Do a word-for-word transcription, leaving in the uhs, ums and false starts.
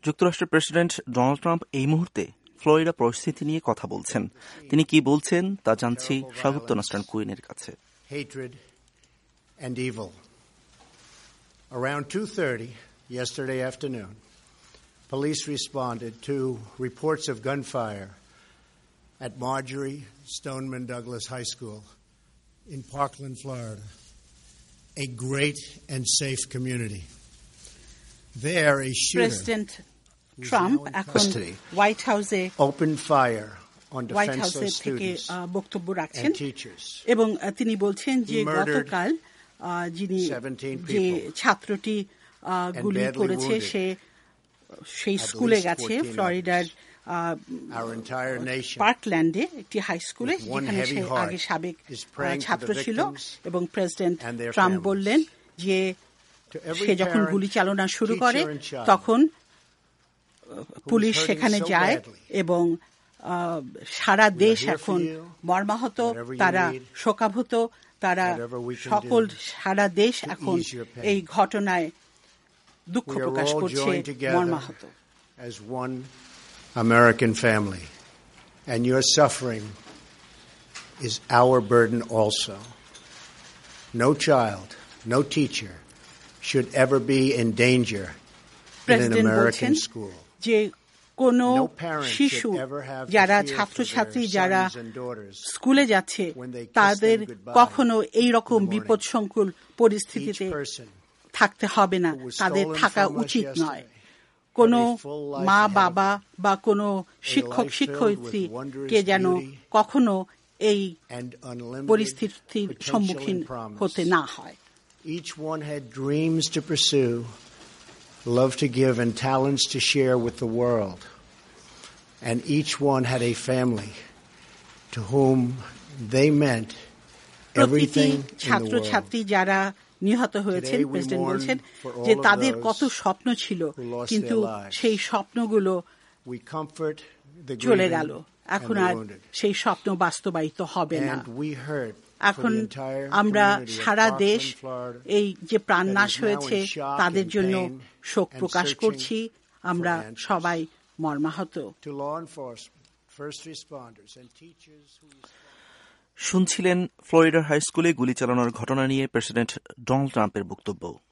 যুক্তরাষ্ট্রের president Donald Trump এই মুহূর্তে ফ্লোরিডা পরিস্থিতি নিয়ে কথা বলছেন। তিনি কি বলছেন তা জানছি স্বাগত নাসরান কুইনের কাছে। Hatred and evil. Around two thirty yesterday afternoon, police responded to reports of gunfire at Marjorie Stoneman Douglas High School in Parkland, Florida, a great and safe community. There, a shooter, President Trump এখন White হাউসে opened fire on White হাউসে defenseless থেকে students বক্তব্য রাখছেন and teachers. এবং তিনি বলছেন যে He murdered গতকাল যিনি seventeen যে people ছাত্রটি গুলি badly করেছে wounded সে সেই স্কুলে least গেছে fourteen ফ্লোরিডার Our entire nation, পার্কল্যান্ডে একটি হাই স্কুলে with one যেখানে heavy সে heart, আগে সাবেক is praying for ছাত্র the ছিল victims এবং president and their Trump families. বললেন যে To every সে যখন parent, গুলি চালনা শুরু teacher করে and child তখন পুলিশ hurting সেখানে so যায় badly. এবং আহ, সারা We are দেশ here এখন for you. মর্মাহত, Whatever you তারা need, শোকাহত, তারা whatever we can সকল do সারা দেশ to এখন ease your pain. এই ঘটনায় দুঃখ We are প্রকাশ all করছে, joined together মর্মাহত। as one American family, and your suffering is our burden also. No child, no teacher should ever be in danger in an president American বলছেন school. যে কোনো No parent শিশু should ever have to যারা fear for ছাত্রছাত্রী their যারা sons and daughters স্কুলে যাচ্ছে when they kiss তাদের them goodbye কখনো এই রকম in the morning. বিপদসংকুল Each পরিস্থিতিতে person থাকতে হবে না, who was তাদের stolen থাকা from us উচিত yesterday নয়। কোনো had a full life মা ahead of বাবা them, বা কোনো a শিক্ষক life শিক্ষয়িত্রী filled with wondrous কে যেন beauty কখনো এই and unlimited পরিস্থিতির potential সম্মুখীন and promise. হতে না হয়। Each one had dreams to pursue, love to give, and talents to share with the world. And each one had a family to whom they meant প্রতিটি everything in the ছাত্র world. ছাত্রী যারা নিহত হয়েছেন, Today we president mourn বলছেন for all যে of তাদের those কত স্বপ্ন ছিল, who lost কিন্তু their lives. সেই স্বপ্নগুলো We comfort the চলে grieving গেল, and এখন the আর wounded. সেই স্বপ্ন বাস্তবায়িত হবে না। And we heard এখন for the entire আমরা community of সারা দেশ Parkland, Florida, এই যে প্রাণনাশ that is now হয়েছে in shock তাদের and জন্য pain শোক and প্রকাশ searching করছি, আমরা for answers. সবাই মর্মাহত। To law enforcement, first responders, and teachers who শুনছিলেন ফ্লোরিডার হাই স্কুলে গুলি চালানোর ঘটনা নিয়ে প্রেসিডেন্ট ডোনাল্ড ট্রাম্পের বক্তব্য।